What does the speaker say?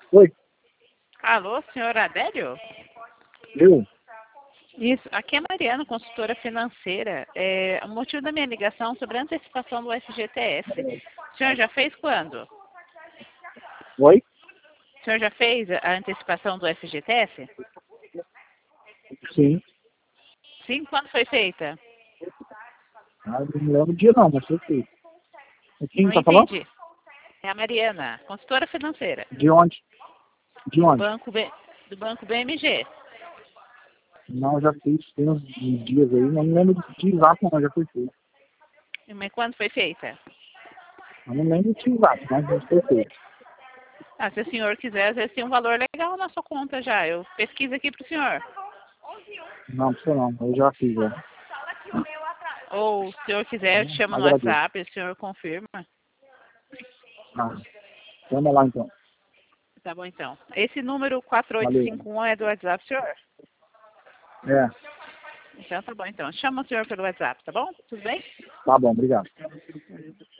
Oi, Alô, senhor Adélio? eu? Isso, aqui é Mariana, consultora financeira. O motivo da minha ligação é sobre a antecipação do FGTS. O senhor já fez quando? Oi? O senhor já fez a antecipação do FGTS? Sim. Sim, quando foi feita? Ah, não me lembro o dia não, mas eu sei. Quem Não tá falando? entendi. É a Mariana, consultora financeira, De onde? De do onde? banco BMG. Não, já fiz, tem uns dias aí, não me lembro do dia exato, não, já foi feito. Mas quando foi feita? Eu não lembro do dia exato, mas já foi feito. Ah, se o senhor quiser, às vezes tem um valor legal na sua conta já. Eu pesquiso aqui para o senhor. Não, precisa não, eu já fiz, já. Ou, se o senhor quiser, eu te chamo no Agradeço. WhatsApp, o senhor confirma. Ah, vamos lá então. Tá bom, então. Esse número Valeu. 4851 é do WhatsApp, senhor? É, Então, tá bom, então. Chama o senhor pelo WhatsApp, tá bom? Tudo bem? tá bom, obrigado.